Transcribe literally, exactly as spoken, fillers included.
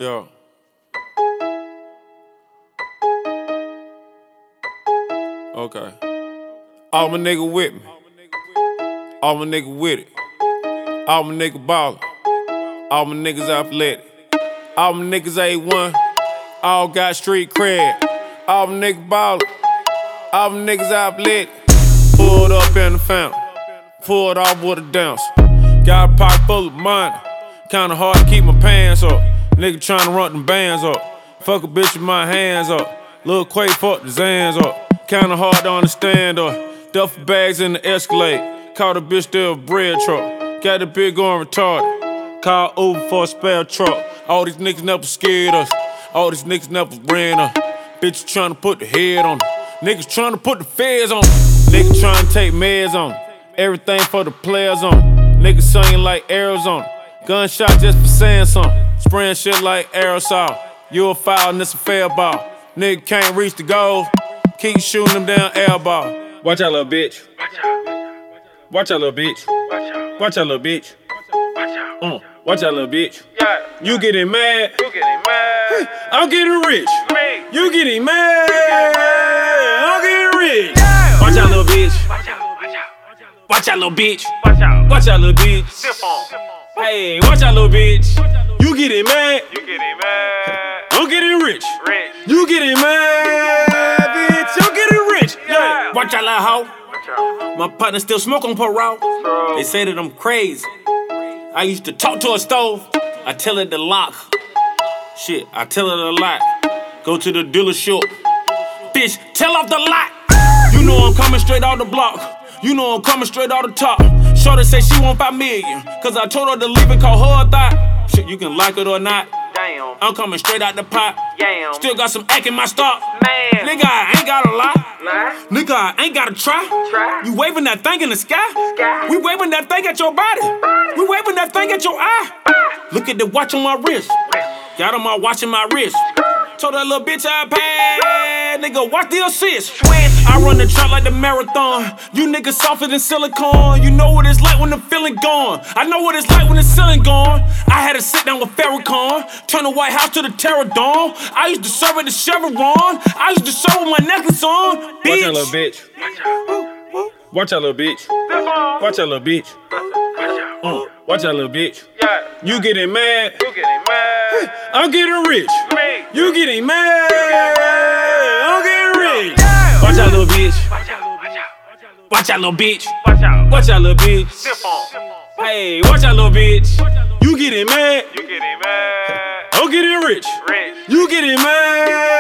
Yeah. Okay. All my nigga with me. All my nigga with it. All my nigga ballin'. All my niggas athletic. All my niggas A one. All got street cred. All my niggas ballin'. All my niggas athletic. Pulled up in the fountain. Pulled off with a dance. Got a pocket full of money. Kinda hard to keep my pants up. Nigga tryna run them bands up. Fuck a bitch with my hands up. Lil' Quay fuck the Zans up. Kinda hard to understand up. Duffel bags in the Escalade. Caught a bitch there a bread truck. Got the bitch going retarded. Call Uber for a spare truck. All these niggas never scared us. All these niggas never ran us. Bitch tryna put the head on them. Niggas tryna put the feds on them. Niggas tryna take meds on them. Everything for the players on them. Niggas singing like Arizona. Gunshot just for saying something. Spraying shit like aerosol. You a foul and it's a fair ball. Nigga can't reach the goal. Keep shooting them down air ball. Watch out, little bitch. Watch out, little bitch. Watch out, little bitch. Uh, watch out, little bitch. You getting mad. You getting mad. I'm getting rich. Me. You getting mad. I'm getting rich. Watch out, little bitch. Watch out, watch out. Watch out, little bitch. Watch out. Watch out, little bitch. Sip on. Hey, watch out, little bitch. You getting mad. You getting mad. I'm getting rich. Rich. You getting mad, bitch. I'm getting rich. Yeah. Watch out, little hoe. Watch out. My partner still smoke on parole. Bro. They say that I'm crazy. I used to talk to a stove. I tell it to lock. Shit, I tell it a lot. Go to the dealership. Bitch, tell off the lot. You know I'm coming straight out the block. You know I'm coming straight out the top. Shorty say she want five million. Cause I told her to leave it, call her a thought. Shit, you can like it or not. Damn. I'm coming straight out the pot. Damn. Still got some act in my stock. Man. Nigga, I ain't gotta lie. Lie. Nigga, I ain't gotta try. Try. You waving that thing in the sky? Sky. We waving that thing at your body. Body. We waving that thing at your eye. Look at the watch on my wrist. Got on my watch in my wrist. Told that little bitch I paid. Nigga, watch the assist. I run the track like the marathon. You niggas softer than silicone. You know what it's like when the feeling gone. I know what it's like when the ceiling gone. I had to sit down with Farrakhan. Turn the White House to the Terror Dome. I used to serve at the Chevron. I used to serve with my necklace on. Bitch. Watch out, little bitch. Watch out, little bitch. Watch out, little bitch. Uh, watch out, little bitch. Yeah. You getting mad. You getting mad. I'm getting rich. Me. You getting mad. I'm getting rich. Yeah. Watch out, little bitch. Watch out, watch out. Watch out, little bitch. Watch out. Watch out, little bitch. Sip on. Hey, watch out, little bitch. You getting mad. You getting mad. I'm getting rich. Rich. You getting mad.